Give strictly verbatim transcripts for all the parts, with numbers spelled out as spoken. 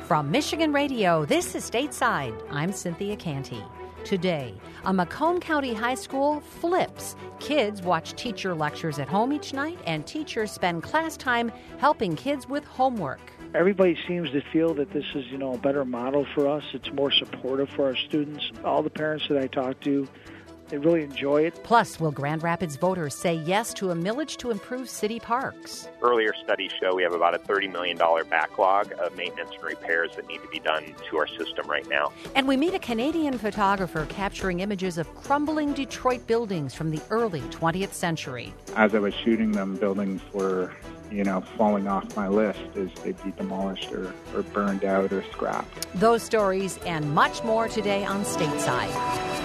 From Michigan Radio, this is Stateside. I'm Cynthia Canty. Today, a Macomb County High School flips. Kids watch teacher lectures at home each night, and teachers spend class time helping kids with homework. Everybody seems to feel that this is, you know, a better model for us. It's more supportive for our students. All the parents that I talk to, they really enjoy it. Plus, will Grand Rapids voters say yes to a millage to improve city parks? Earlier studies show we have about a thirty million dollars backlog of maintenance and repairs that need to be done to our system right now. And we meet a Canadian photographer capturing images of crumbling Detroit buildings from the early twentieth century. As I was shooting them, buildings were, you know, falling off my list as they'd be demolished or, or burned out or scrapped. Those stories and much more today on Stateside.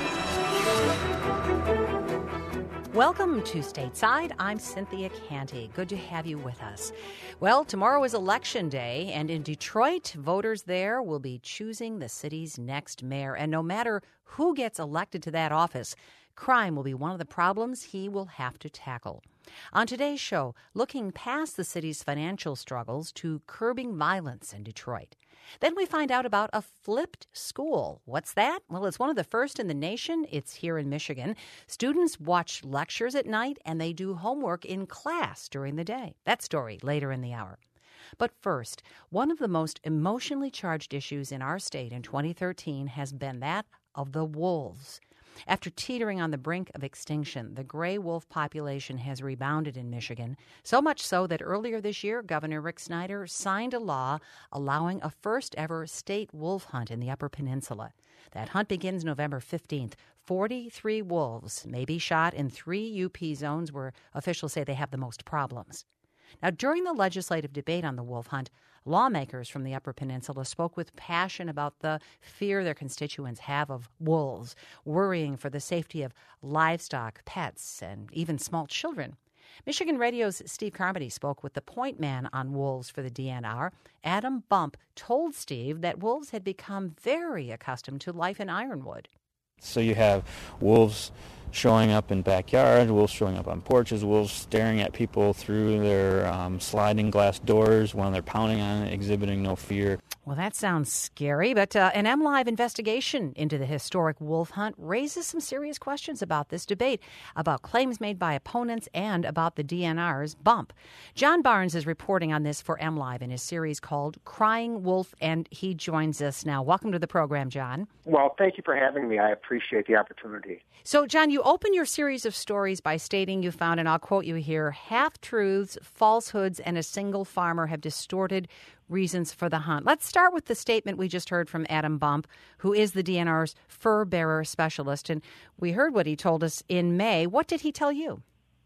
Welcome to Stateside. I'm Cynthia Canty. Good to have you with us. Well, tomorrow is Election Day, and in Detroit, voters there will be choosing the city's next mayor. And no matter who gets elected to that office, crime will be one of the problems he will have to tackle. On today's show, looking past the city's financial struggles to curbing violence in Detroit. Then we find out about a flipped school. What's that? Well, it's one of the first in the nation. It's here in Michigan. Students watch lectures at night, and they do homework in class during the day. That story later in the hour. But first, one of the most emotionally charged issues in our state in twenty thirteen has been that of the wolves. After teetering on the brink of extinction, the gray wolf population has rebounded in Michigan, so much so that earlier this year, Governor Rick Snyder signed a law allowing a first-ever state wolf hunt in the Upper Peninsula. That hunt begins November fifteenth. forty-three wolves may be shot in three U P zones where officials say they have the most problems. Now, during the legislative debate on the wolf hunt, lawmakers from the Upper Peninsula spoke with passion about the fear their constituents have of wolves, worrying for the safety of livestock, pets, and even small children. Michigan Radio's Steve Carmody spoke with the point man on wolves for the D N R. Adam Bump told Steve that wolves had become very accustomed to life in Ironwood. So you have wolves showing up in backyards, wolves showing up on porches, wolves staring at people through their um, sliding glass doors when they're pounding on it, exhibiting no fear. Well, that sounds scary, but uh, an MLive investigation into the historic wolf hunt raises some serious questions about this debate, about claims made by opponents, and about the D N R's bump. John Barnes is reporting on this for MLive in his series called Crying Wolf, and he joins us now. Welcome to the program, John. Well, thank you for having me. I appreciate the opportunity. So, John, you open your series of stories by stating you found, and I'll quote you here, half-truths, falsehoods, and a single farmer have distorted reasons for the hunt. Let's start with the statement we just heard from Adam Bump, who is the D N R's fur bearer specialist. And we heard what he told us in May. What did he tell you?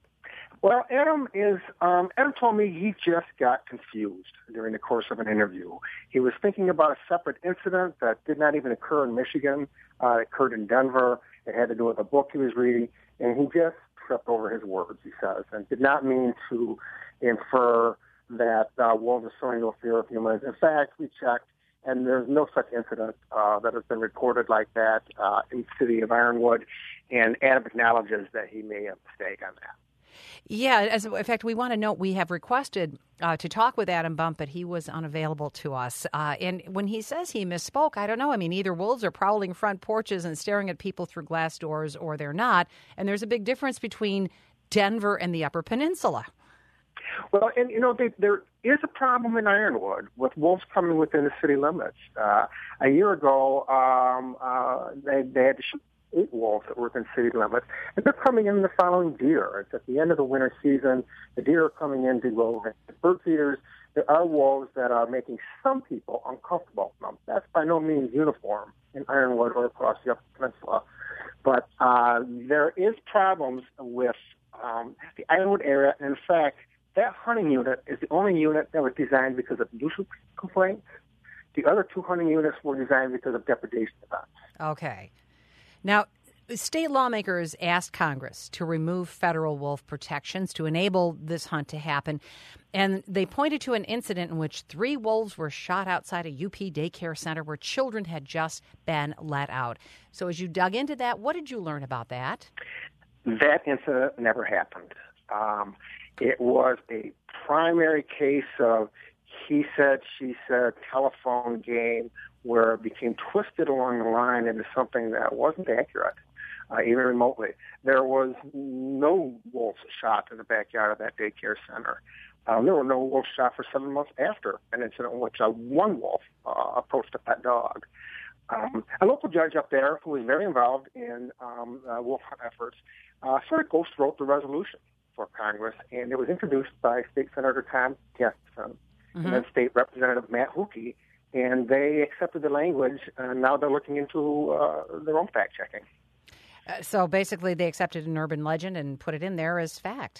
Well, Adam is, um, Adam told me he just got confused during the course of an interview. He was thinking about a separate incident that did not even occur in Michigan. Uh, it occurred in Denver. It had to do with a book he was reading, and he just tripped over his words, he says, and did not mean to infer that uh, wolves are showing no fear of humans. In fact, we checked, and there's no such incident uh, that has been reported like that uh, in the city of Ironwood, and Adam acknowledges that he made a mistake on that. Yeah, as in fact, we want to note we have requested uh, to talk with Adam Bump, but he was unavailable to us. Uh, and when he says he misspoke, I don't know. I mean, either wolves are prowling front porches and staring at people through glass doors, or they're not. And there's a big difference between Denver and the Upper Peninsula. Well, and, you know, they, there is a problem in Ironwood with wolves coming within the city limits. Uh, a year ago, um, uh, they, they had to shoot eight wolves that were within city limits, and they're coming in the following deer. It's at the end of the winter season. The deer are coming in to go over the bird feeders. There are wolves that are making some people uncomfortable. Now, that's by no means uniform in Ironwood or across the Upper Peninsula. But uh, there is problems with um, the Ironwood area. And in fact, that hunting unit is the only unit that was designed because of nuisance complaints. The other two hunting units were designed because of depredation events. Okay. Now, state lawmakers asked Congress to remove federal wolf protections to enable this hunt to happen. And they pointed to an incident in which three wolves were shot outside a U P daycare center where children had just been let out. So as you dug into that, what did you learn about that? That incident never happened. Um, it was a primary case of he said, she said telephone game where it became twisted along the line into something that wasn't accurate, uh, even remotely. There was no wolves shot in the backyard of that daycare center. Um, there were no wolves shot for seven months after an incident in which uh, one wolf uh, approached a pet dog. Um, a local judge up there who was very involved in um, uh, wolf hunt efforts uh, sort of ghost wrote the resolution for Congress, and it was introduced by State Senator Tom Gustafson mm-hmm. and then State Representative Matt Hookey, and they accepted the language, and now they're looking into uh, their own fact-checking. Uh, so basically they accepted an urban legend and put it in there as fact.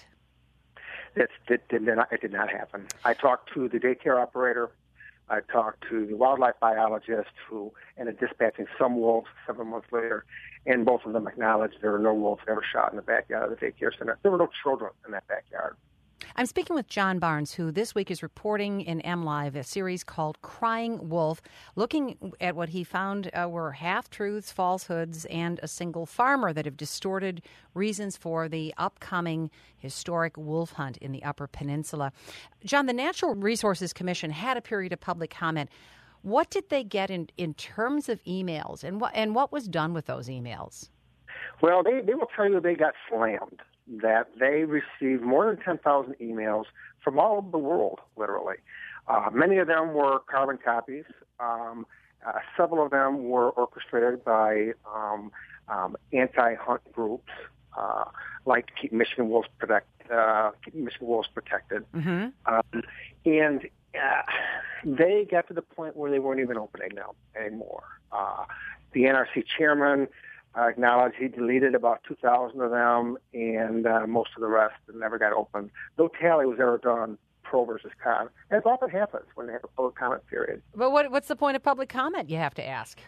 It, it, did not, it did not happen. I talked to the daycare operator. I talked to the wildlife biologist who ended up dispatching some wolves seven months later, and both of them acknowledged there were no wolves ever shot in the backyard of the daycare center. There were no children in that backyard. I'm speaking with John Barnes, who this week is reporting in MLive a series called Crying Wolf, looking at what he found uh, were half-truths, falsehoods, and a single farmer that have distorted reasons for the upcoming historic wolf hunt in the Upper Peninsula. John, the Natural Resources Commission had a period of public comment. What did they get in, in terms of emails, and what, and what was done with those emails? Well, they, they will tell you they got slammed, that they received more than ten thousand emails from all over the world, literally. Uh, many of them were carbon copies. Um, uh, several of them were orchestrated by um, um, anti-hunt groups, uh, like Keep Michigan Wolves Protect, uh, Keep Michigan Wolves Protected. Mm-hmm. Um, and uh, they got to the point where they weren't even opening them anymore. Uh, the N R C chairman Uh, acknowledged he deleted about two thousand of them, and uh, most of the rest never got opened. No tally was ever done, pro versus con, as often happens when they have a public comment period. But what, what's the point of public comment, you have to ask?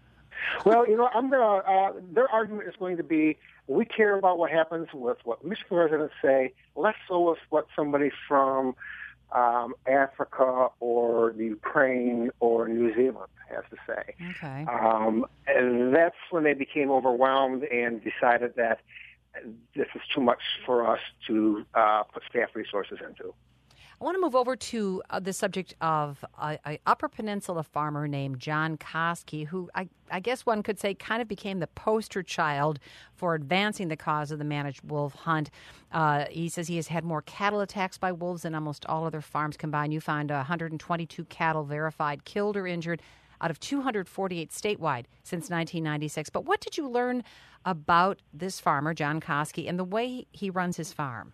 Well, you know, I'm gonna. Uh, their argument is going to be, we care about what happens with what Michigan residents say, less so with what somebody from um, Africa or the Ukraine or New Zealand has to say. Okay. Um, and that's when they became overwhelmed and decided that this is too much for us to uh, put staff resources into. I want to move over to uh, the subject of a, a Upper Peninsula farmer named John Koski, who I, I guess one could say kind of became the poster child for advancing the cause of the managed wolf hunt. Uh, he says he has had more cattle attacks by wolves than almost all other farms combined. You find one hundred twenty-two cattle verified killed or injured out of two hundred forty-eight statewide since nineteen ninety-six. But what did you learn about this farmer, John Koski, and the way he runs his farm?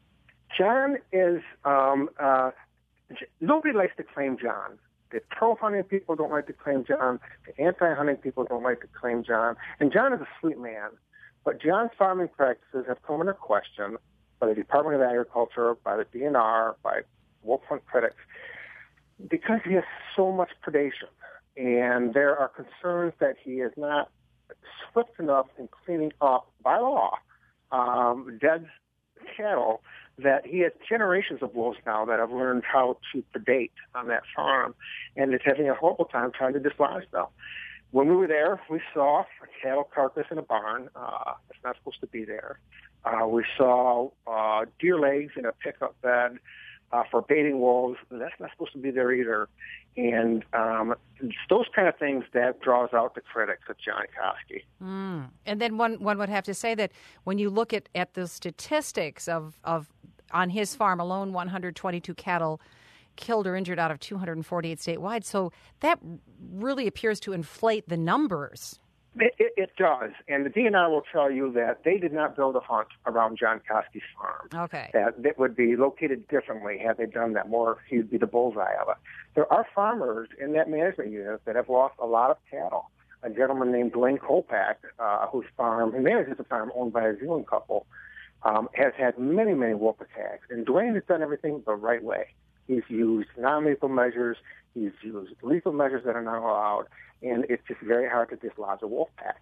John is, um, uh, nobody likes to claim John. The pro-hunting people don't like to claim John. The anti-hunting people don't like to claim John. And John is a sweet man. But John's farming practices have come under question by the Department of Agriculture, by the D N R, by wolf hunt critics, because he has so much predation. And there are concerns that he is not swift enough in cleaning up, by law, um, dead cattle, that he has generations of wolves now that have learned how to predate on that farm, and is having a horrible time trying to dislodge them. When we were there, we saw a cattle carcass in a barn. Uh, it's not supposed to be there. Uh, we saw uh, deer legs in a pickup bed uh, for baiting wolves. That's not supposed to be there either. And um, it's those kind of things that draws out the critics of John Koski. Mm. And then one one would have to say that when you look at, at the statistics of, of on his farm alone, one hundred twenty-two cattle killed or injured out of two hundred forty-eight statewide. So that really appears to inflate the numbers. It, it, it does. And the D N R will tell you that they did not build a hunt around John Koski's farm. Okay. That that would be located differently had they done that more. He would be the bullseye of it. There are farmers in that management unit that have lost a lot of cattle. A gentleman named Dwayne Kolpak, uh, whose farm, he manages a farm owned by a Zealand couple, um, has had many, many wolf attacks. And Dwayne has done everything the right way. He's used non-lethal measures. He's used lethal measures that are not allowed. And it's just very hard to dislodge a wolf pack.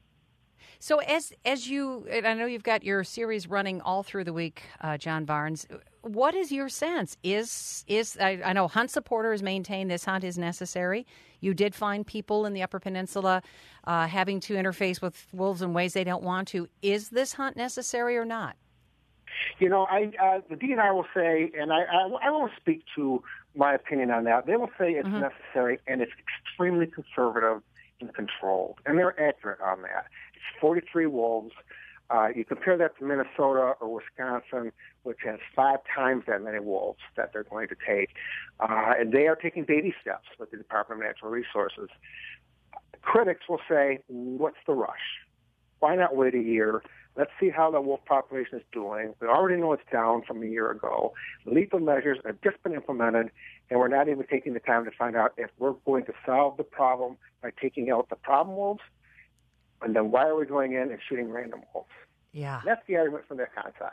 So as as you, and I know you've got your series running all through the week, uh, John Barnes, what is your sense? Is, is I, I know hunt supporters maintain this hunt is necessary. You did find people in the Upper Peninsula uh, having to interface with wolves in ways they don't want to. Is this hunt necessary or not? You know, I uh, the D N R will say, and I, I, I won't speak to my opinion on that. They will say it's mm-hmm. necessary and it's extremely conservative and controlled, and they're accurate on that. It's forty-three wolves. Uh, you compare that to Minnesota or Wisconsin, which has five times that many wolves that they're going to take, uh, and they are taking baby steps with the Department of Natural Resources. Critics will say, "What's the rush? Why not wait a year? Let's see how the wolf population is doing. We already know it's down from a year ago. Lethal measures have just been implemented, and we're not even taking the time to find out if we're going to solve the problem by taking out the problem wolves, and then why are we going in and shooting random wolves?" Yeah. That's the argument from their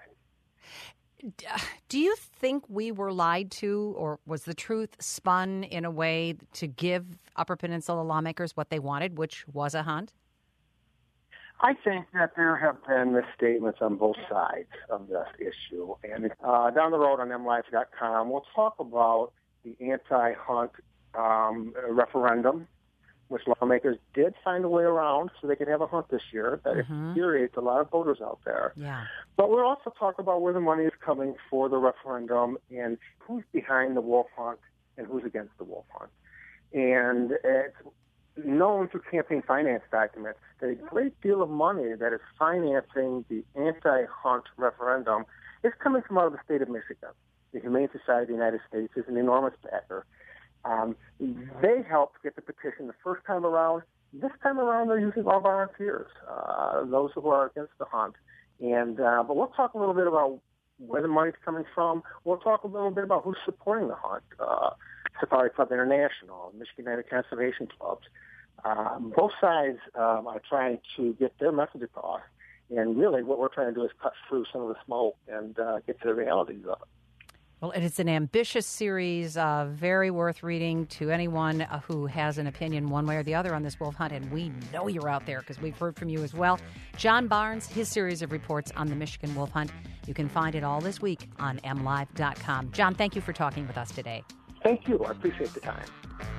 side. Do you think we were lied to, or was the truth spun in a way to give Upper Peninsula lawmakers what they wanted, which was a hunt? I think that there have been misstatements on both sides of this issue. And uh, down the road on M Life dot com, we'll talk about the anti-hunt um, referendum, which lawmakers did find a way around so they could have a hunt this year. That mm-hmm. infuriates a lot of voters out there. Yeah. But we'll also talk about where the money is coming for the referendum and who's behind the wolf hunt and who's against the wolf hunt. And it's known through campaign finance documents that a great deal of money that is financing the anti-hunt referendum is coming from out of the state of Michigan. The Humane Society of the United States is an enormous backer. Um, they helped get the petition the first time around. This time around, they're using all volunteers, uh, those who are against the hunt. And uh, but we'll talk a little bit about where the money's coming from. We'll talk a little bit about who's supporting the hunt. Uh, Safari Club International, Michigan United Conservation Clubs. Uh, both sides um, are trying to get their message across, and really what we're trying to do is cut through some of the smoke and uh, get to the realities of it. Well, it's an ambitious series, uh, very worth reading to anyone uh, who has an opinion one way or the other on this wolf hunt, and we know you're out there because we've heard from you as well. John Barnes, his series of reports on the Michigan wolf hunt, you can find it all this week on M Live dot com. John, thank you for talking with us today. Thank you. I appreciate the time.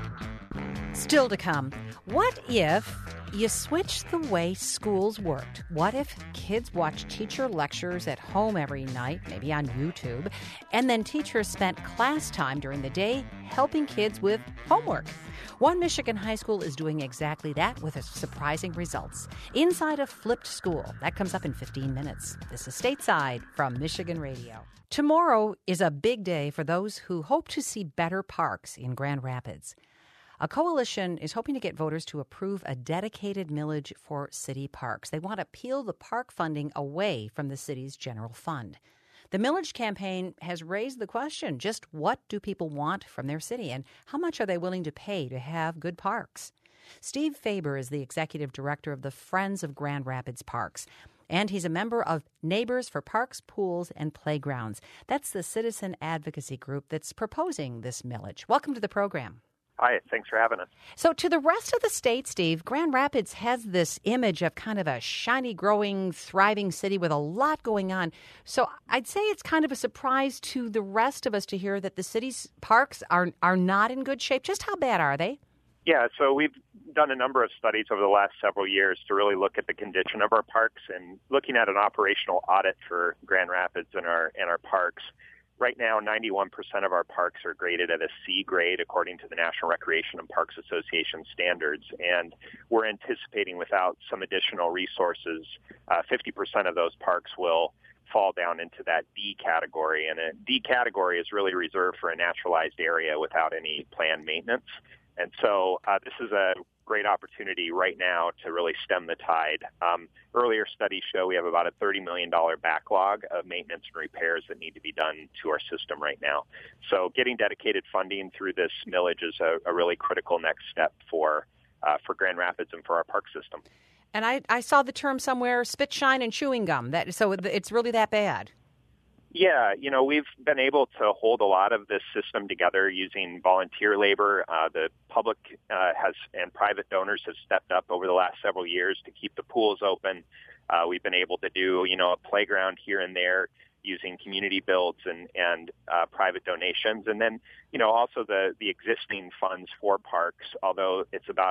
Still to come, what if you switched the way schools worked? What if kids watched teacher lectures at home every night, maybe on YouTube, and then teachers spent class time during the day helping kids with homework? One Michigan high school is doing exactly that with surprising results. Inside a flipped school. That comes up in fifteen minutes. This is Stateside from Michigan Radio. Tomorrow is a big day for those who hope to see better parks in Grand Rapids. A coalition is hoping to get voters to approve a dedicated millage for city parks. They want to peel the park funding away from the city's general fund. The millage campaign has raised the question, just what do people want from their city, and how much are they willing to pay to have good parks? Steve Faber is the executive director of the Friends of Grand Rapids Parks, and he's a member of Neighbors for Parks, Pools, and Playgrounds. That's the citizen advocacy group that's proposing this millage. Welcome to the program. Hi, thanks for having us. So to the rest of the state, Steve, Grand Rapids has this image of kind of a shiny, growing, thriving city with a lot going on. So I'd say it's kind of a surprise to the rest of us to hear that the city's parks are are not in good shape. Just how bad are they? Yeah, so we've done a number of studies over the last several years to really look at the condition of our parks and looking at an operational audit for Grand Rapids and our and our parks. Right now, ninety-one percent of our parks are graded at a C grade according to the National Recreation and Parks Association standards, and we're anticipating without some additional resources, uh, fifty percent of those parks will fall down into that D category, and a D category is really reserved for a naturalized area without any planned maintenance. And so uh, this is a great opportunity right now to really stem the tide. Um, earlier studies show we have about a thirty million dollars backlog of maintenance and repairs that need to be done to our system right now. So getting dedicated funding through this millage is a, a really critical next step for uh, for Grand Rapids and for our park system. And I, I saw the term somewhere, spit, shine, and chewing gum. That so it's really that bad. Yeah, you know, we've been able to hold a lot of this system together using volunteer labor. Uh, the public uh, has and private donors have stepped up over the last several years to keep the pools open. Uh, we've been able to do, you know, a playground here and there using community builds and, and uh, private donations. And then, you know, also the, the existing funds for parks, although it's about a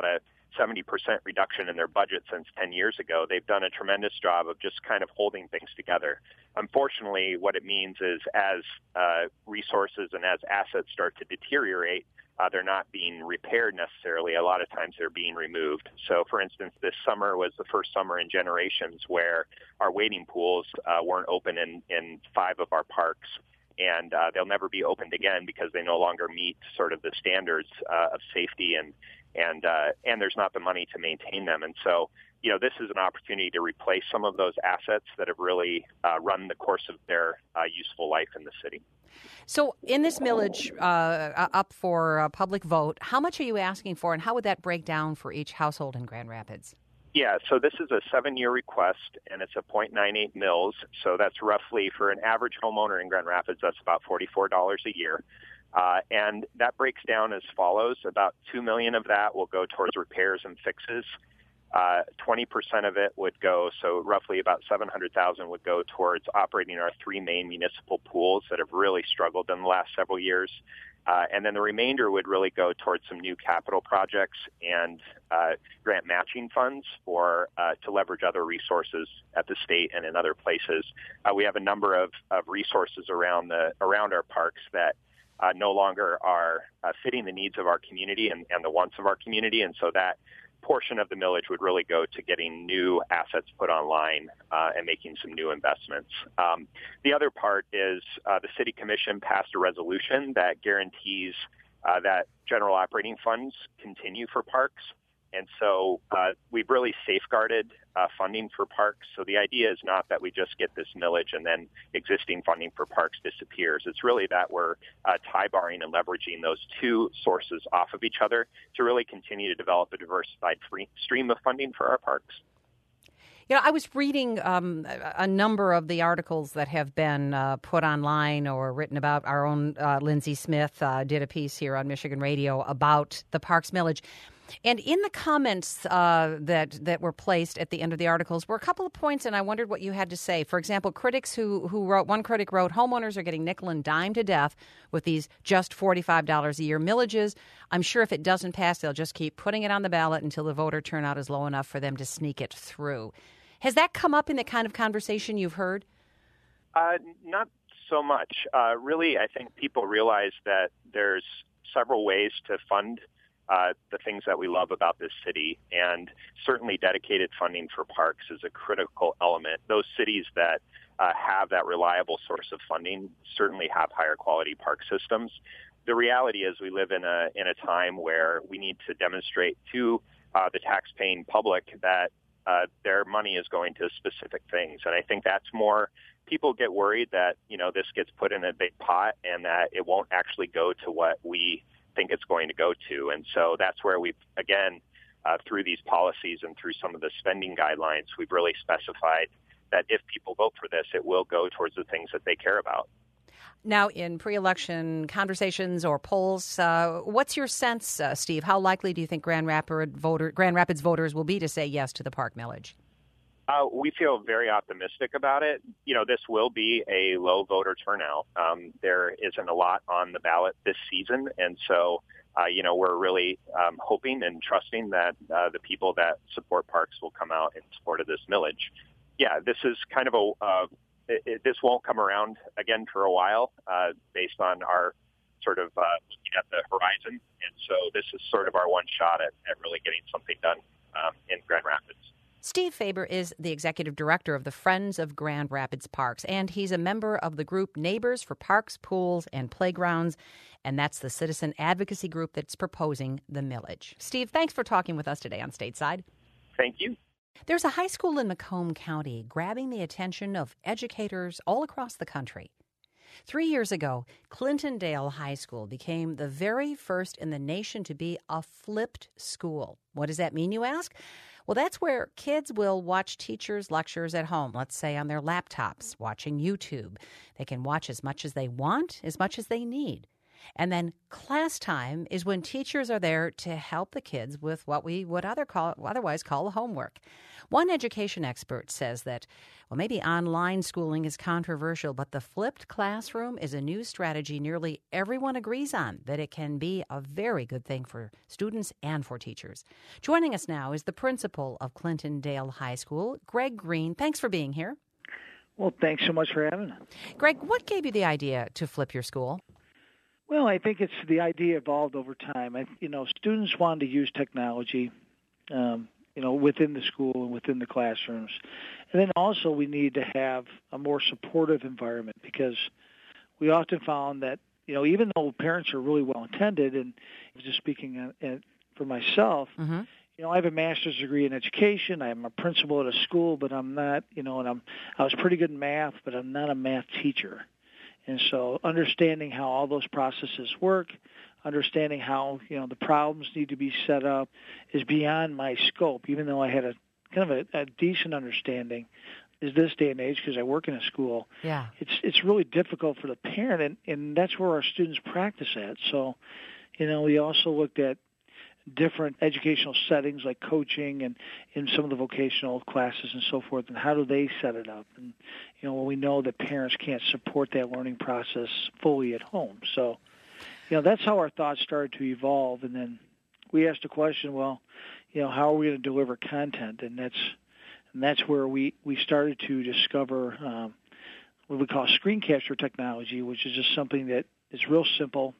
seventy percent reduction in their budget since ten years ago. They've done a tremendous job of just kind of holding things together. Unfortunately, what it means is as uh, resources and as assets start to deteriorate, uh, they're not being repaired necessarily. A lot of times they're being removed. So, for instance, this summer was the first summer in generations where our wading pools uh, weren't open in, in five of our parks. And uh, they'll never be opened again because they no longer meet sort of the standards uh, of safety, and and uh, and there's not the money to maintain them. And so, you know, this is an opportunity to replace some of those assets that have really uh, run the course of their uh, useful life in the city. So in this millage uh, up for a public vote, how much are you asking for, and how would that break down for each household in Grand Rapids? Yeah, so this is a seven-year request, and it's a point nine eight mils. So that's roughly, for an average homeowner in Grand Rapids, that's about forty-four dollars a year. Uh, and that breaks down as follows. About two million dollars of that will go towards repairs and fixes. Uh, twenty percent of it would go, so roughly about seven hundred thousand dollars would go towards operating our three main municipal pools that have really struggled in the last several years. Uh, and then the remainder would really go towards some new capital projects and uh, grant matching funds for uh, to leverage other resources at the state and in other places. Uh, we have a number of, of resources around the around our parks that uh, no longer are uh, fitting the needs of our community and, and the wants of our community, and so that portion of the millage would really go to getting new assets put online uh, and making some new investments. Um, the other part is uh, the City Commission passed a resolution that guarantees uh, that general operating funds continue for parks. And so uh, we've really safeguarded uh, funding for parks. So the idea is not that we just get this millage and then existing funding for parks disappears. It's really that we're uh, tie-barring and leveraging those two sources off of each other to really continue to develop a diversified free stream of funding for our parks. You know, I was reading um, a number of the articles that have been uh, put online or written about. Our own uh, Lindsay Smith uh, did a piece here on Michigan Radio about the Parks millage. And in the comments uh, that that were placed at the end of the articles were a couple of points, and I wondered what you had to say. For example, critics who, who wrote, one critic wrote, homeowners are getting nickel and dime to death with these just forty-five dollars a year millages. I'm sure if it doesn't pass, they'll just keep putting it on the ballot until the voter turnout is low enough for them to sneak it through. Has that come up in the kind of conversation you've heard? Uh, not so much. Uh, really, I think people realize that there's several ways to fund Uh, the things that we love about this city, and certainly dedicated funding for parks is a critical element. Those cities that uh, have that reliable source of funding certainly have higher quality park systems. The reality is we live in a in a time where we need to demonstrate to uh, the taxpaying public that uh, their money is going to specific things, and I think that's more. People get worried that you know this gets put in a big pot and that it won't actually go to what we think it's going to go to. And so that's where we've, again, uh, through these policies and through some of the spending guidelines, we've really specified that if people vote for this, it will go towards the things that they care about. Now, in pre-election conversations or polls, uh, what's your sense, uh, Steve? How likely do you think Grand Rapids, voter, Grand Rapids voters will be to say yes to the park millage? Uh, we feel very optimistic about it. You know, this will be a low voter turnout. Um, there isn't a lot on the ballot this season, and so, uh, you know, we're really um, hoping and trusting that uh, the people that support parks will come out in support of this millage. Yeah, this is kind of a, uh, it, it, this won't come around again for a while uh, based on our sort of uh, looking at the horizon, and so this is sort of our one shot at, at really getting something done um, in Grand Rapids. Steve Faber is the executive director of the Friends of Grand Rapids Parks, and he's a member of the group Neighbors for Parks, Pools, and Playgrounds, and that's the citizen advocacy group that's proposing the millage. Steve, thanks for talking with us today on Stateside. Thank you. There's a high school in Macomb County grabbing the attention of educators all across the country. Three years ago, Clintondale High School became the very first in the nation to be a flipped school. What does that mean, you ask? Well, that's where kids will watch teachers' lectures at home, let's say on their laptops, watching YouTube. They can watch as much as they want, as much as they need. And then class time is when teachers are there to help the kids with what we would other call, otherwise call homework. One education expert says that, well, maybe online schooling is controversial, but the flipped classroom is a new strategy nearly everyone agrees on, that it can be a very good thing for students and for teachers. Joining us now is the principal of Clintondale High School, Greg Green. Thanks for being here. Well, thanks so much for having us. Greg, what gave you the idea to flip your school? Well, I think it's the idea evolved over time. I, you know, students wanted to use technology, um, you know, within the school and within the classrooms. And then also we need to have a more supportive environment, because we often found that, you know, even though parents are really well-intended, and just speaking uh, for myself, mm-hmm. you know, I have a master's degree in education. I'm a principal at a school, but I'm not, you know, and I'm I was pretty good in math, but I'm not a math teacher. And so understanding how all those processes work, understanding how, you know, the problems need to be set up is beyond my scope, even though I had a kind of a, a decent understanding is this day and age, because I work in a school. Yeah. It's it's really difficult for the parent, and, and that's where our students practice at. So, you know, we also looked at different educational settings like coaching and in some of the vocational classes and so forth, and how do they set it up? And, you know, we know that parents can't support that learning process fully at home. So, you know, that's how our thoughts started to evolve. And then we asked the question, well, you know, how are we going to deliver content? And that's and that's where we, we started to discover um, what we call screen capture technology, which is just something that is real simple.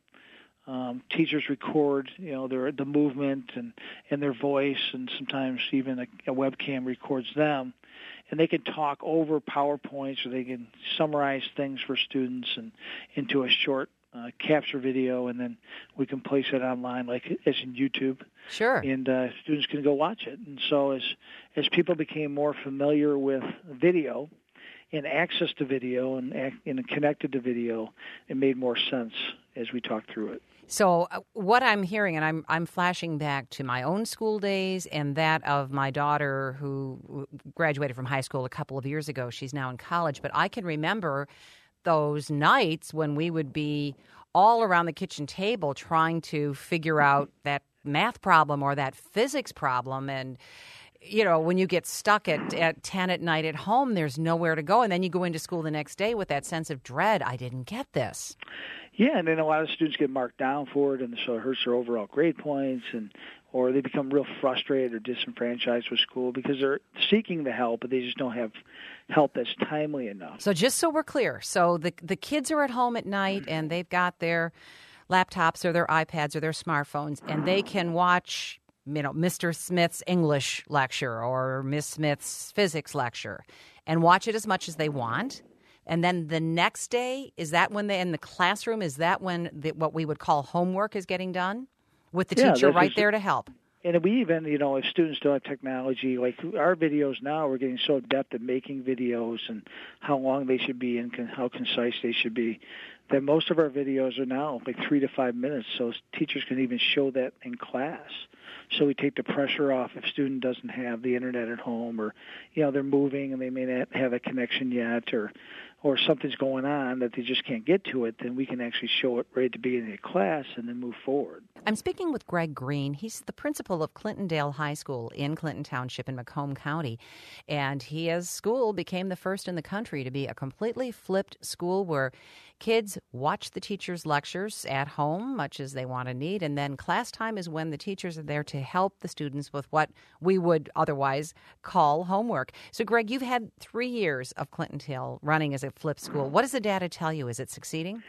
Um, teachers record, you know, their the movement and, and their voice, and sometimes even a, a webcam records them, and they can talk over PowerPoints, or they can summarize things for students and into a short uh, capture video, and then we can place it online, like as in YouTube. Sure. And uh, students can go watch it. And so as as people became more familiar with video and access to video and, and connected to video, it made more sense as we talked through it. So uh, what I'm hearing, and I'm I'm flashing back to my own school days and that of my daughter who graduated from high school a couple of years ago. She's now in college. But I can remember those nights when we would be all around the kitchen table trying to figure out that math problem or that physics problem. And, you know, when you get stuck at, at ten at night at home, there's nowhere to go. And then you go into school the next day with that sense of dread. I didn't get this. Yeah, and then a lot of students get marked down for it, and so it hurts their overall grade points, and or they become real frustrated or disenfranchised with school because they're seeking the help, but they just don't have help that's timely enough. So just so we're clear, so the the kids are at home at night, and they've got their laptops or their iPads or their smartphones, and they can watch, you know, Mister Smith's English lecture or Miss Smith's physics lecture and watch it as much as they want. And then the next day, is that when they in the classroom, is that when the, what we would call homework is getting done with the yeah, teacher right there to help? And we even, you know, if students don't have technology, like our videos now, we're getting so adept at making videos and how long they should be and con- how concise they should be, that most of our videos are now like three to five minutes, so teachers can even show that in class. So we take the pressure off if a student doesn't have the internet at home, or, you know, they're moving and they may not have a connection yet, or or something's going on that they just can't get to it, then we can actually show it right at the beginning of class and then move forward. I'm speaking with Greg Green. He's the principal of Clintondale High School in Clinton Township in Macomb County. And his school became the first in the country to be a completely flipped school where kids watch the teachers' lectures at home, much as they want to need, and then class time is when the teachers are there to help the students with what we would otherwise call homework. So, Greg, you've had three years of Clintondale running as a flipped school. What does the data tell you? Is it succeeding?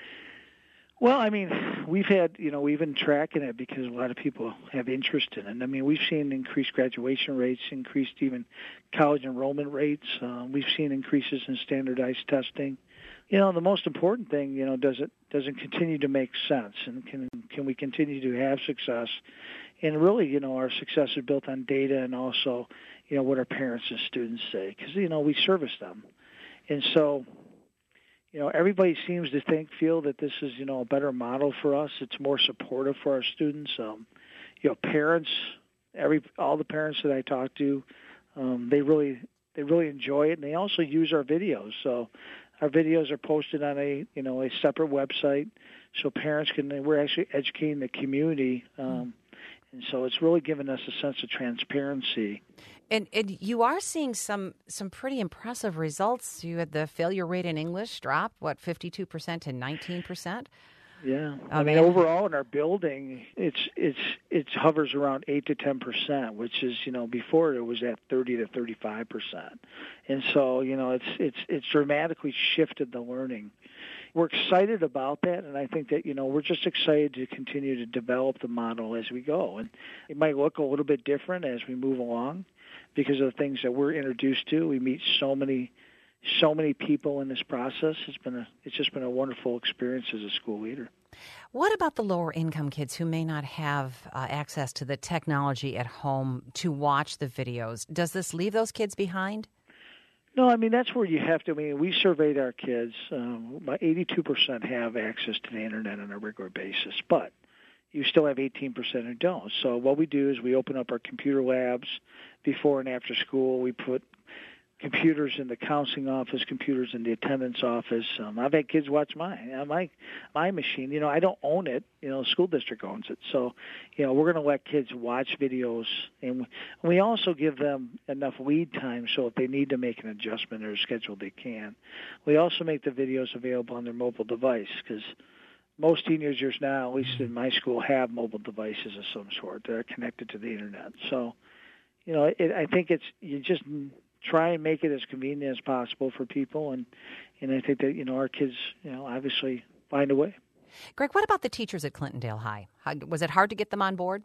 Well, I mean, we've had, you know, we've been tracking it because a lot of people have interest in it. I mean, we've seen increased graduation rates, increased even college enrollment rates. Uh, we've seen increases in standardized testing. You know, the most important thing, you know, does it does it continue to make sense, and can can we continue to have success? And really, you know, our success is built on data and also, you know, what our parents and students say, because, you know, we service them. And so, you know, everybody seems to think, feel that this is, you know, a better model for us. It's more supportive for our students. Um, you know, parents, every all the parents that I talk to, um, they really they really enjoy it, and they also use our videos. So our videos are posted on a, you know, a separate website so parents can, we're actually educating the community. Um, and so it's really given us a sense of transparency. And, and you are seeing some some pretty impressive results. You had the failure rate in English drop, what, fifty-two percent to nineteen percent? Yeah, Oh, I mean, man. overall in our building, it's it's it hovers around eight to ten percent, which is, you know, before it was at thirty to thirty-five percent, and so, you know, it's it's it's dramatically shifted the learning. We're excited about that, and I think that, you know, we're just excited to continue to develop the model as we go, and it might look a little bit different as we move along because of the things that we're introduced to. We meet so many. So many people in this process. It's been a, it's just been a wonderful experience as a school leader. What about the lower income kids who may not have uh, access to the technology at home to watch the videos? Does this leave those kids behind? No, I mean, that's where you have to. I mean, we surveyed our kids. Um, about eighty-two percent have access to the internet on a regular basis, but you still have eighteen percent who don't. So what we do is we open up our computer labs before and after school. We put computers in the counseling office, computers in the attendance office. Um, I've had kids watch mine. Uh, my my machine, you know, I don't own it. You know, the school district owns it. So, you know, we're going to let kids watch videos, and we also give them enough lead time so if they need to make an adjustment or schedule, they can. We also make the videos available on their mobile device because most teenagers now, at least in my school, have mobile devices of some sort that are connected to the internet. So, you know, it, I think it's you just try and make it as convenient as possible for people, and and I think that, you know, our kids, you know, obviously find a way. Greg, what about the teachers at Clintondale High? How, was it hard to get them on board?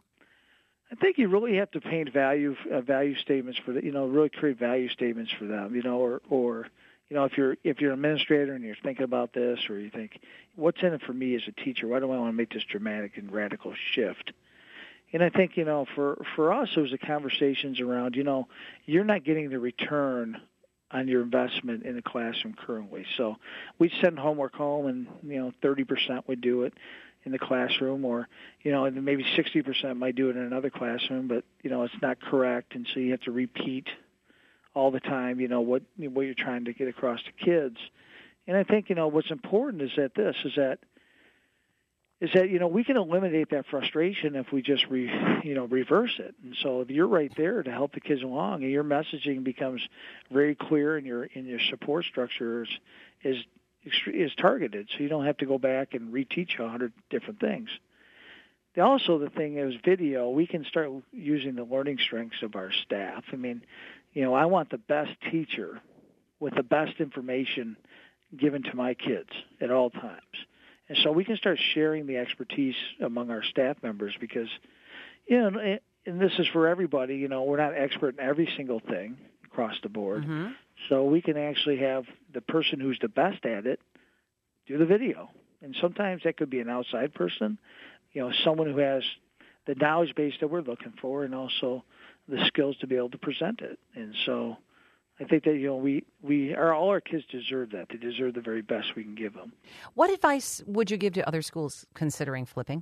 I think you really have to paint value uh, value statements for the, you know, really create value statements for them, you know, or or you know, if you're if you're an administrator and you're thinking about this, or you think, what's in it for me as a teacher? Why do I want to make this dramatic and radical shift? And I think, you know, for, for us, it was the conversations around, you know, you're not getting the return on your investment in the classroom currently. So we'd send homework home, and, you know, thirty percent would do it in the classroom, or, you know, and maybe sixty percent might do it in another classroom, but, you know, it's not correct, and so you have to repeat all the time, you know, what what you're trying to get across to kids. And I think, you know, what's important is that this is that is that, you know, we can eliminate that frustration if we just, re, you know, reverse it. And so if you're right there to help the kids along, and your messaging becomes very clear, and your in your support structure is, is is targeted, so you don't have to go back and reteach a hundred different things. Also, the thing is video. We can start using the learning strengths of our staff. I mean, you know, I want the best teacher with the best information given to my kids at all times. And so we can start sharing the expertise among our staff members because, you know, and this is for everybody, you know, we're not expert in every single thing across the board. Mm-hmm. So we can actually have the person who's the best at it do the video. And sometimes that could be an outside person, you know, someone who has the knowledge base that we're looking for and also the skills to be able to present it. And so I think that, you know, we, we are, all our kids deserve that. They deserve the very best we can give them. What advice would you give to other schools considering flipping?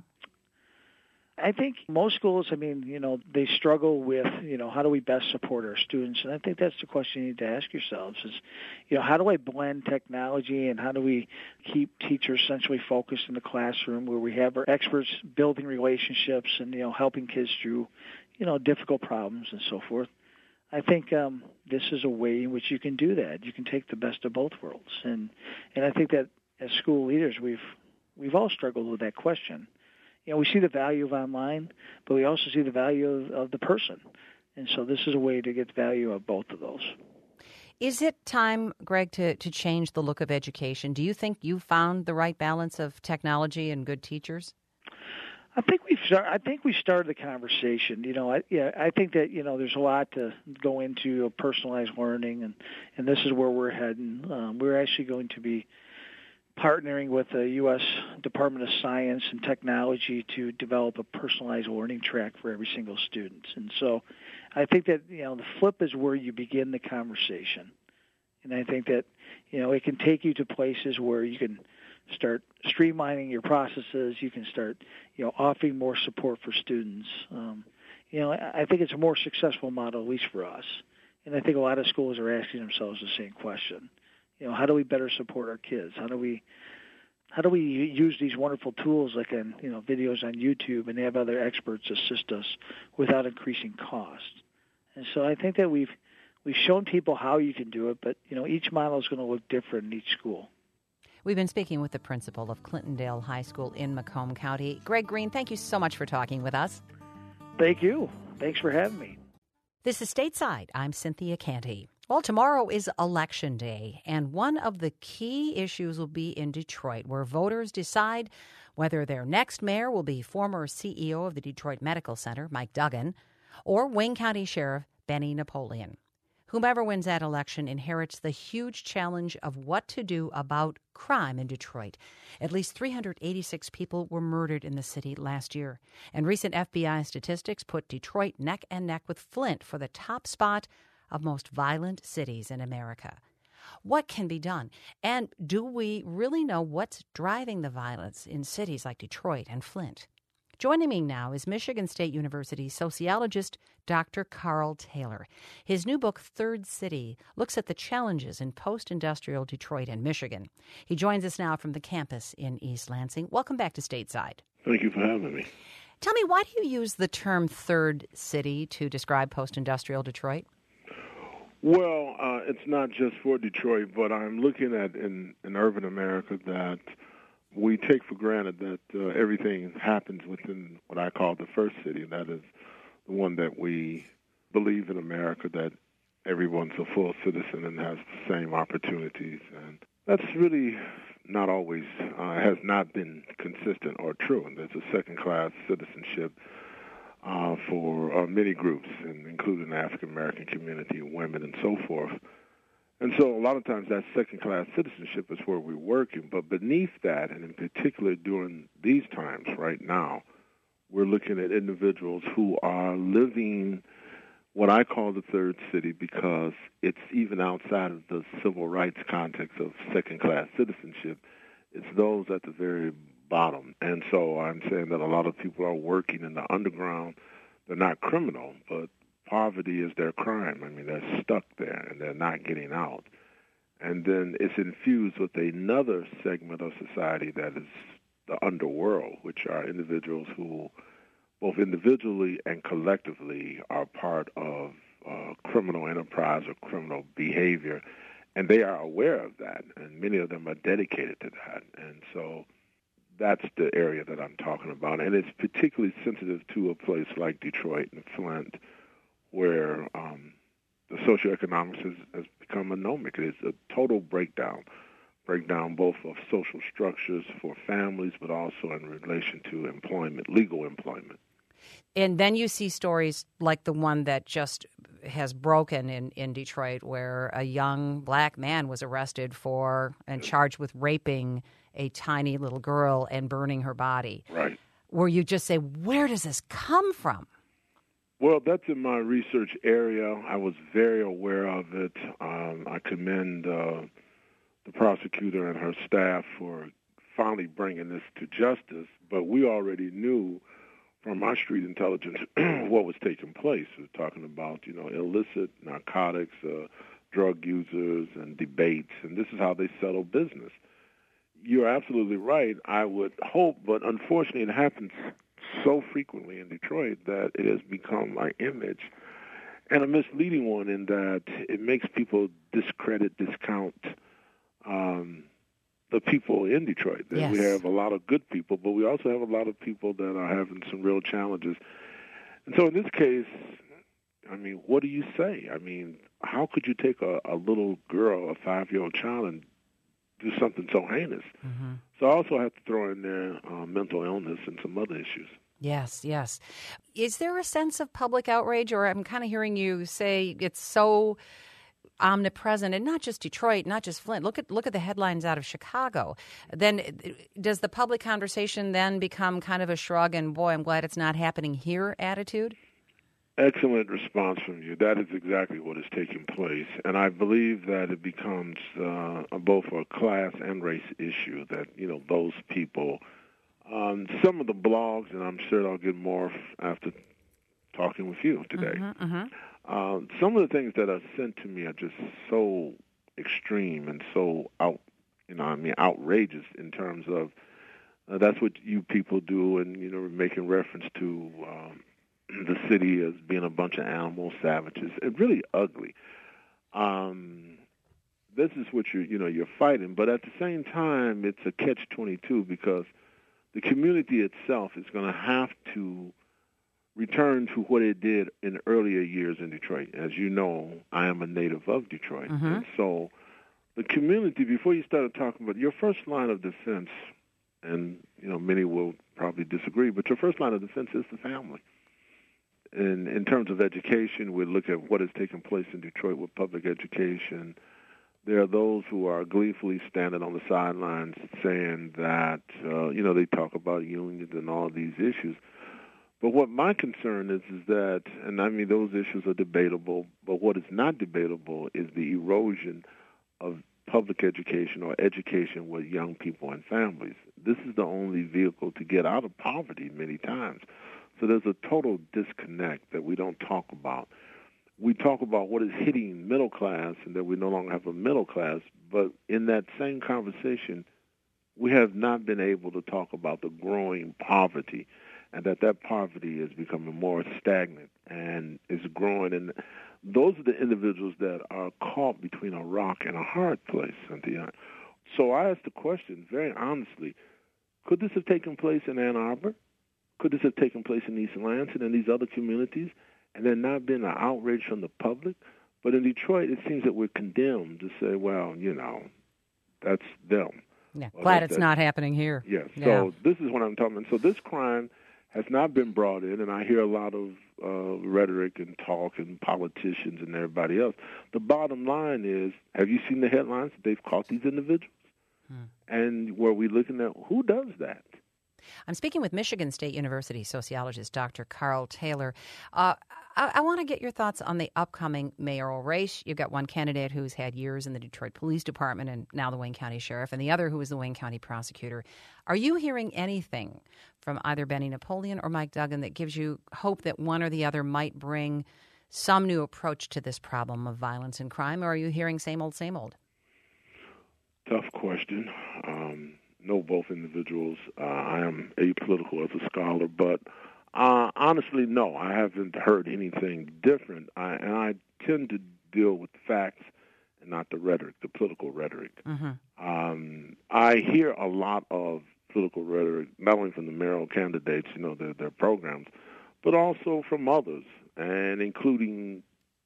I think most schools, I mean, you know, they struggle with, you know, how do we best support our students? And I think that's the question you need to ask yourselves is, you know, how do I blend technology and how do we keep teachers essentially focused in the classroom where we have our experts building relationships and, you know, helping kids through, you know, difficult problems and so forth. I think um, this is a way in which you can do that. You can take the best of both worlds. And and I think that as school leaders, we've we've all struggled with that question. You know, we see the value of online, but we also see the value of, of the person. And so this is a way to get the value of both of those. Is it time, Greg, to, to change the look of education? Do you think you found the right balance of technology and good teachers? I think we've start, I think we started the conversation. You know, I, yeah, I think that, you know, there's a lot to go into personalized learning, and, and this is where we're heading. Um, we're actually going to be partnering with the U S Department of Science and Technology to develop a personalized learning track for every single student. And so I think that, you know, the flip is where you begin the conversation. And I think that, you know, it can take you to places where you can start streamlining your processes. You can start, you know, offering more support for students. Um, you know, I think it's a more successful model, at least for us. And I think a lot of schools are asking themselves the same question. You know, how do we better support our kids? How do we how do we use these wonderful tools like in, you know, videos on YouTube and have other experts assist us without increasing cost? And so I think that we've we've shown people how you can do it, but, you know, each model is going to look different in each school. We've been speaking with the principal of Clintondale High School in Macomb County. Greg Green, thank you so much for talking with us. Thank you. Thanks for having me. This is Stateside. I'm Cynthia Canty. Well, tomorrow is Election Day, and one of the key issues will be in Detroit, where voters decide whether their next mayor will be former C E O of the Detroit Medical Center, Mike Duggan, or Wayne County Sheriff Benny Napoleon. Whomever wins that election inherits the huge challenge of what to do about crime in Detroit. At least three hundred eighty-six people were murdered in the city last year, and recent F B I statistics put Detroit neck and neck with Flint for the top spot of most violent cities in America. What can be done? And do we really know what's driving the violence in cities like Detroit and Flint? Joining me now is Michigan State University sociologist Doctor Carl Taylor. His new book, Third City, looks at the challenges in post-industrial Detroit and Michigan. He joins us now from the campus in East Lansing. Welcome back to Stateside. Thank you for having me. Tell me, why do you use the term third city to describe post-industrial Detroit? Well, uh, it's not just for Detroit, but I'm looking at in, in urban America that we take for granted that uh, everything happens within what I call the first city, and that is the one that we believe in America, that everyone's a full citizen and has the same opportunities. And that's really not always, uh, has not been consistent or true. And there's a second-class citizenship uh, for uh, many groups, and including the African-American community, women, and so forth. And so a lot of times that second-class citizenship is where we're working. But beneath that, and in particular during these times right now, we're looking at individuals who are living what I call the third city, because it's even outside of the civil rights context of second-class citizenship. It's those at the very bottom. And so I'm saying that a lot of people are working in the underground. They're not criminal, but poverty is their crime. I mean, they're stuck there, and they're not getting out. And then it's infused with another segment of society that is the underworld, which are individuals who, both individually and collectively, are part of uh, criminal enterprise or criminal behavior, and they are aware of that, and many of them are dedicated to that. And so that's the area that I'm talking about, and it's particularly sensitive to a place like Detroit and Flint, where um, the socioeconomics has, has become anomic. It's a total breakdown, breakdown both of social structures for families, but also in relation to employment, legal employment. And then you see stories like the one that just has broken in, in Detroit, where a young black man was arrested for and charged with raping a tiny little girl and burning her body. Right. Where you just say, where does this come from? Well, that's in my research area. I was very aware of it. Um, I commend uh, the prosecutor and her staff for finally bringing this to justice. But we already knew from our street intelligence what was taking place. We're talking about, you know, illicit narcotics, uh, drug users, and debates, and this is how they settle business. You're absolutely right. I would hope, but unfortunately it happens so frequently in Detroit that it has become our image, and a misleading one in that it makes people discredit, discount um, the people in Detroit. Yes. We have a lot of good people, but we also have a lot of people that are having some real challenges. And so in this case, I mean, what do you say? I mean, how could you take a, a little girl, a five-year-old child, and do something so heinous? Mm-hmm. So I also have to throw in there uh, mental illness and some other issues. Yes, yes. Is there a sense of public outrage, or I'm kind of hearing you say it's so omnipresent, and not just Detroit, not just Flint. Look at look at the headlines out of Chicago. Then does the public conversation then become kind of a shrug and, boy, I'm glad it's not happening here attitude? Excellent response from you. That is exactly what is taking place. And I believe that it becomes uh, both a class and race issue, that, you know, those people, um, some of the blogs, and I'm sure I'll get more after talking with you today, mm-hmm, mm-hmm. Um, some of the things that are sent to me are just so extreme and so out you know, I mean, outrageous in terms of uh, that's what you people do, and, you know, making reference to um, the city as being a bunch of animal savages. It's really ugly. Um, this is what you're, you know, you're fighting, but at the same time, it's a catch twenty-two because the community itself is going to have to return to what it did in earlier years in Detroit. As you know, I am a native of Detroit, mm-hmm. and so the community, before you started talking about your first line of defense, and, you know, many will probably disagree, but your first line of defense is the family. In, in terms of education, we look at what has taken place in Detroit with public education. There are those who are gleefully standing on the sidelines saying that, uh, you know, they talk about unions and all these issues. But what my concern is is that, and I mean, those issues are debatable, but what is not debatable is the erosion of public education or education with young people and families. This is the only vehicle to get out of poverty many times. So there's a total disconnect that we don't talk about. We talk about what is hitting middle class and that we no longer have a middle class, but in that same conversation, we have not been able to talk about the growing poverty and that that poverty is becoming more stagnant and is growing. And those are the individuals that are caught between a rock and a hard place, Cynthia. So I asked the question very honestly, could this have taken place in Ann Arbor? Could this have taken place in East Lansing and these other communities, and there not been an outrage from the public? But in Detroit, it seems that we're condemned to say, well, you know, that's them. Yeah, well, glad that, it's not happening here. Yes. Yeah. So this is what I'm talking about. So this crime has not been brought in, and I hear a lot of uh, rhetoric and talk and politicians and everybody else. The bottom line is, have you seen the headlines? They've caught these individuals. Hmm. And were we looking at who does that? I'm speaking with Michigan State University sociologist Doctor Carl Taylor. Uh, I, I want to get your thoughts on the upcoming mayoral race. You've got one candidate who's had years in the Detroit Police Department and now the Wayne County Sheriff, and the other who is the Wayne County Prosecutor. Are you hearing anything from either Benny Napoleon or Mike Duggan that gives you hope that one or the other might bring some new approach to this problem of violence and crime, or are you hearing same old, same old? Tough question. Um know both individuals. Uh, I am apolitical as a scholar, but uh, honestly, no, I haven't heard anything different. I, and I tend to deal with facts and not the rhetoric, the political rhetoric. Mm-hmm. Um, I hear a lot of political rhetoric, not only from the mayoral candidates, you know, their, their programs, but also from others, and including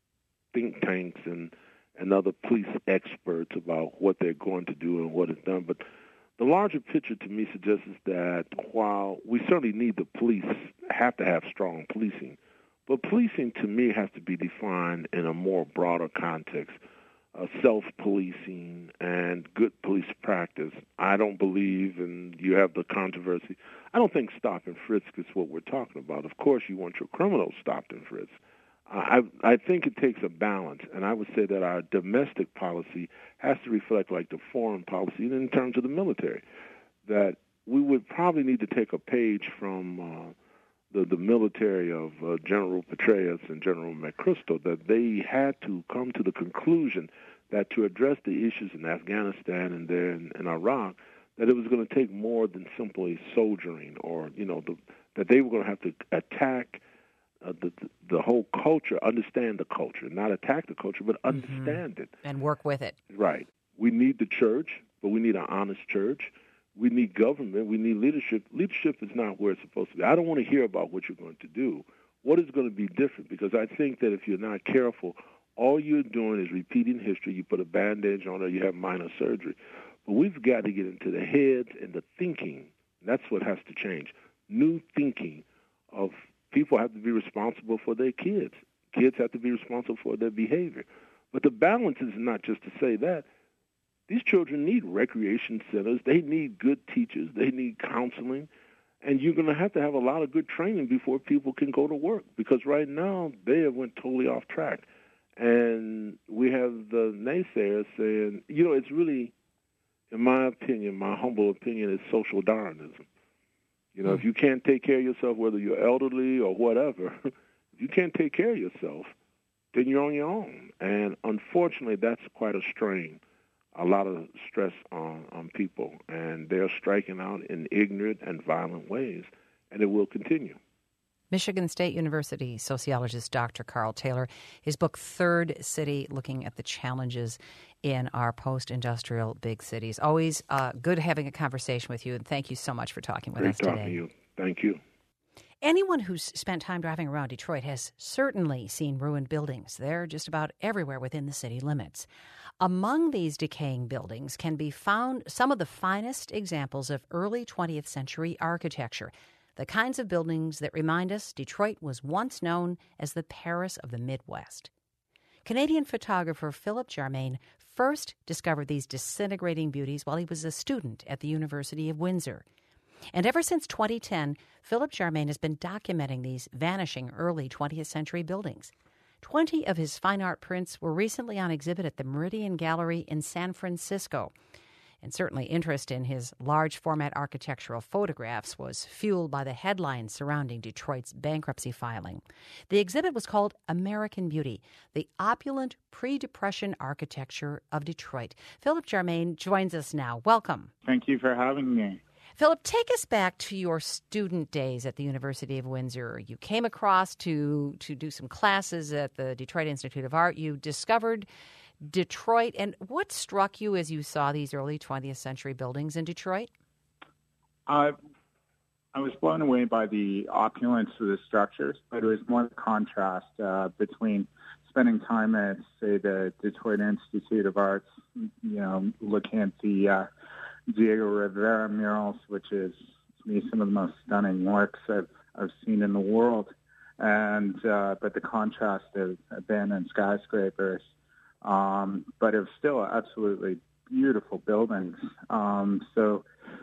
think tanks and, and other police experts about what they're going to do and what is done. But the larger picture to me suggests that while we certainly need the police, have to have strong policing, but policing to me has to be defined in a more broader context, uh, self-policing and good police practice. I don't believe, and you have the controversy, I don't think stop and frisk is what we're talking about. Of course, you want your criminals stopped and frisked. I, I think it takes a balance, and I would say that our domestic policy has to reflect like the foreign policy in terms of the military, that we would probably need to take a page from uh, the, the military of uh, General Petraeus and General McChrystal, that they had to come to the conclusion that to address the issues in Afghanistan and there in, in Iraq, that it was going to take more than simply soldiering or, you know, the, that they were going to have to attack Uh, the, the whole culture, understand the culture, not attack the culture, but understand mm-hmm. it. And work with it. Right. We need the church, but we need an honest church. We need government. We need leadership. Leadership is not where it's supposed to be. I don't want to hear about what you're going to do. What is going to be different? Because I think that if you're not careful, all you're doing is repeating history. You put a bandage on it, you have minor surgery. But we've got to get into the heads and the thinking. That's what has to change. New thinking of people have to be responsible for their kids. Kids have to be responsible for their behavior. But the balance is not just to say that. These children need recreation centers. They need good teachers. They need counseling. And you're going to have to have a lot of good training before people can go to work, because right now they have went totally off track. And we have the naysayers saying, you know, it's really, in my opinion, my humble opinion, is social Darwinism. You know, if you can't take care of yourself, whether you're elderly or whatever, if you can't take care of yourself, then you're on your own. And unfortunately, that's quite a strain a lot of stress on, on people, and they're striking out in ignorant and violent ways, and it will continue. Michigan State University sociologist Doctor Carl Taylor, his book Third City, looking at the challenges in our post-industrial big cities. Always uh, good having a conversation with you, and thank you so much for talking with Great us today. talking to you. Thank you. Anyone who's spent time driving around Detroit has certainly seen ruined buildings. They're just about everywhere within the city limits. Among these decaying buildings can be found some of the finest examples of early twentieth century architecture, the kinds of buildings that remind us Detroit was once known as the Paris of the Midwest. Canadian photographer Philip Germain first discovered these disintegrating beauties while he was a student at the University of Windsor. And ever since twenty ten, Philip Germain has been documenting these vanishing early twentieth century buildings. Twenty of his fine art prints were recently on exhibit at the Meridian Gallery in San Francisco. And certainly interest in his large-format architectural photographs was fueled by the headlines surrounding Detroit's bankruptcy filing. The exhibit was called American Beauty, the opulent pre-Depression architecture of Detroit. Philip Germain joins us now. Welcome. Thank you for having me. Philip, take us back to your student days at the University of Windsor. You came across to, to do some classes at the Detroit Institute of Art. You discovered Detroit, and what struck you as you saw these early twentieth century buildings in Detroit? Uh, I was blown away by the opulence of the structures, but it was more the contrast uh, between spending time at, say, the Detroit Institute of Arts, you know, looking at the uh, Diego Rivera murals, which is, to me, some of the most stunning works I've, I've seen in the world, and uh, but the contrast of abandoned skyscrapers. Um, but it was still absolutely beautiful buildings. Um, so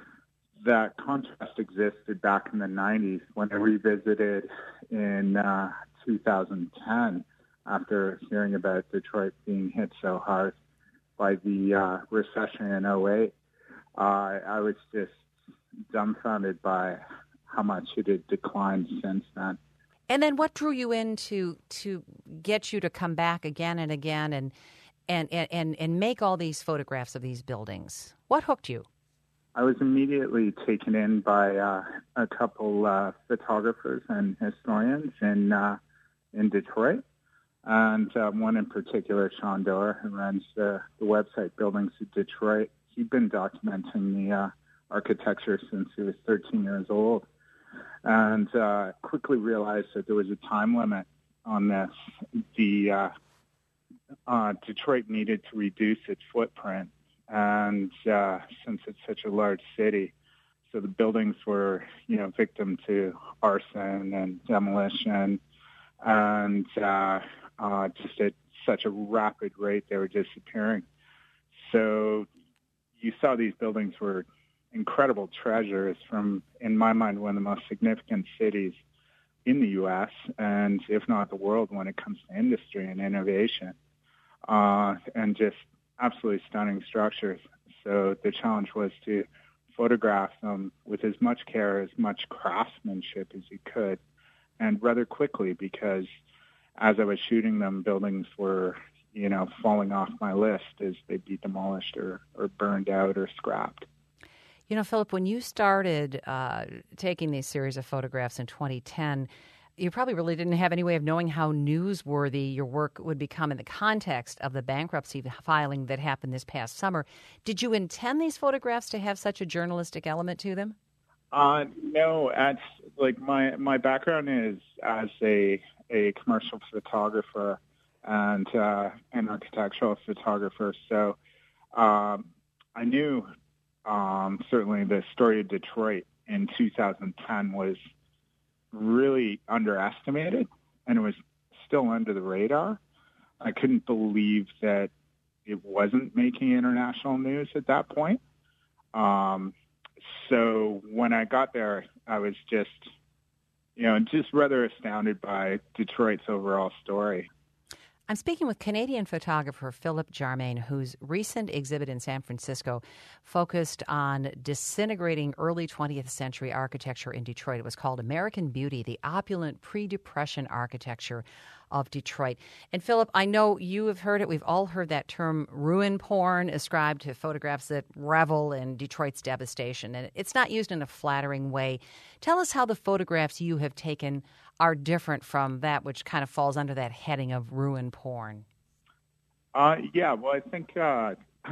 that contrast existed back in the nineties when I revisited in uh, two thousand ten after hearing about Detroit being hit so hard by the uh, recession in oh eight. Uh, I was just dumbfounded by how much it had declined since then. And then what drew you in to, to get you to come back again and again and, and, and, and make all these photographs of these buildings? What hooked you? I was immediately taken in by uh, a couple uh, photographers and historians in uh, in Detroit, and um, one in particular, Sean Doerr, who runs the, the website Buildings of Detroit. He'd been documenting the uh, architecture since he was thirteen years old. And uh, quickly realized that there was a time limit on this. The uh, uh, Detroit needed to reduce its footprint, and uh, since it's such a large city, so the buildings were, you know, victim to arson and demolition, and uh, uh, just at such a rapid rate they were disappearing. So you saw these buildings were incredible treasures from, in my mind, one of the most significant cities in the U S and, if not the world, when it comes to industry and innovation, uh, and just absolutely stunning structures. So the challenge was to photograph them with as much care, as much craftsmanship as you could, and rather quickly, because as I was shooting them, buildings were, you know, falling off my list as they'd be demolished or, or burned out or scrapped. You know, Philip, when you started uh, taking these series of photographs in twenty ten, you probably really didn't have any way of knowing how newsworthy your work would become in the context of the bankruptcy filing that happened this past summer. Did you intend these photographs to have such a journalistic element to them? Uh, no, it's like my my background is as a a commercial photographer and uh, an architectural photographer. So um, I knew. Um, certainly the story of Detroit in two thousand ten was really underestimated, and it was still under the radar. I couldn't believe that it wasn't making international news at that point. Um, so when I got there, I was just, you know, just rather astounded by Detroit's overall story. I'm speaking with Canadian photographer Philip Jarmain, whose recent exhibit in San Francisco focused on disintegrating early twentieth century architecture in Detroit. It was called American Beauty, the opulent pre-Depression architecture of Detroit. And Philip, I know you have heard it. We've all heard that term ruin porn ascribed to photographs that revel in Detroit's devastation. And it's not used in a flattering way. Tell us how the photographs you have taken are different from that which kind of falls under that heading of ruin porn. Uh, yeah, well, I think uh,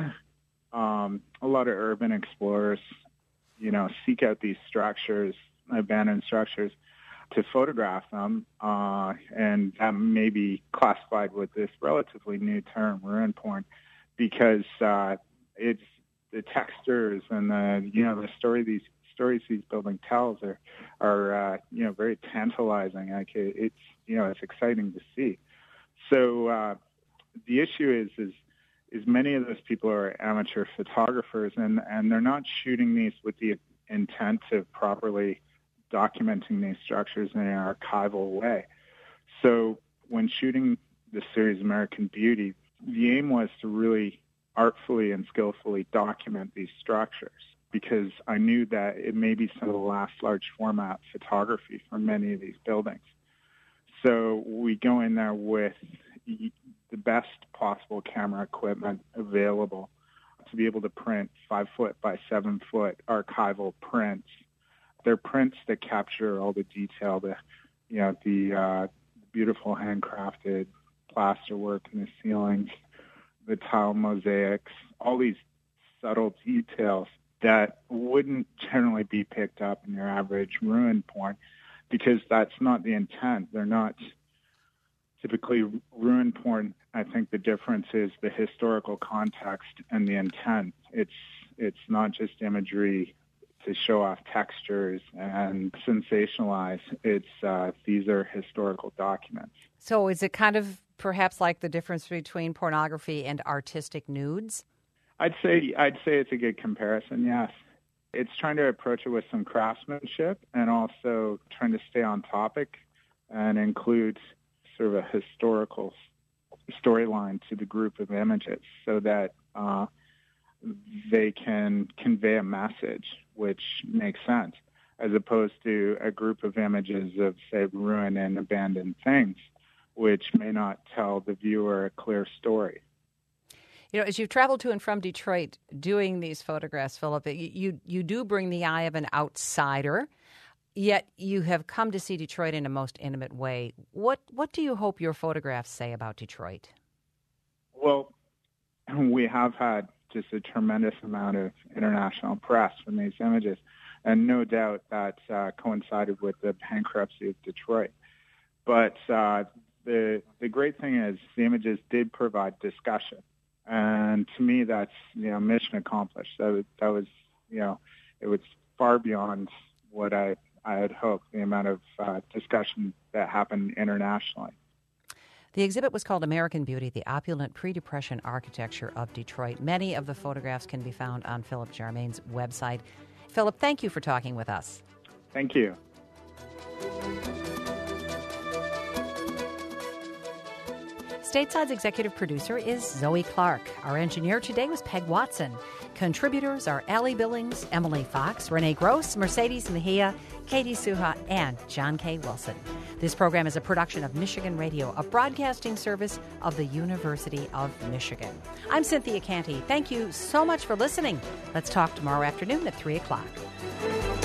um, a lot of urban explorers, you know, seek out these structures, abandoned structures, to photograph them, uh, and that may be classified with this relatively new term, ruin porn, because uh, it's the textures and the, you know, the story these stories these building tells are, are uh, you know, very tantalizing. Like it, it's, you know, it's exciting to see. So uh, the issue is, is, is many of those people are amateur photographers, and, and they're not shooting these with the intent of properly documenting these structures in an archival way. So when shooting the series American Beauty, the aim was to really artfully and skillfully document these structures, because I knew that it may be some of the last large format photography for many of these buildings. So we go in there with the best possible camera equipment available to be able to print five foot by seven foot archival prints. They're prints that capture all the detail, the, you know, the uh, beautiful handcrafted plasterwork in the ceilings, the tile mosaics, all these subtle details that wouldn't generally be picked up in your average ruin porn, because that's not the intent. They're not typically ruin porn. I think the difference is the historical context and the intent. It's it's not just imagery to show off textures and sensationalize. It's uh, these are historical documents. So is it kind of perhaps like the difference between pornography and artistic nudes? I'd say I'd say it's a good comparison, yes. It's trying to approach it with some craftsmanship and also trying to stay on topic and include sort of a historical storyline to the group of images so that uh, they can convey a message which makes sense, as opposed to a group of images of, say, ruin and abandoned things, which may not tell the viewer a clear story. You know, as you've traveled to and from Detroit doing these photographs, Philip, you you do bring the eye of an outsider, yet you have come to see Detroit in a most intimate way. What what do you hope your photographs say about Detroit? Well, we have had just a tremendous amount of international press from these images, and no doubt that uh, coincided with the bankruptcy of Detroit. But uh, the the great thing is the images did provide discussion. And to me, that's, you know, mission accomplished. That was, that was, you know, it was far beyond what I, I had hoped, the amount of uh, discussion that happened internationally. The exhibit was called American Beauty, the opulent pre-Depression architecture of Detroit. Many of the photographs can be found on Philip Jarmain's website. Philip, thank you for talking with us. Thank you. Stateside's executive producer is Zoe Clark. Our engineer today was Peg Watson. Contributors are Allie Billings, Emily Fox, Renee Gross, Mercedes Mejia, Katie Suha, and John K. Wilson. This program is a production of Michigan Radio, a broadcasting service of the University of Michigan. I'm Cynthia Canty. Thank you so much for listening. Let's talk tomorrow afternoon at three o'clock.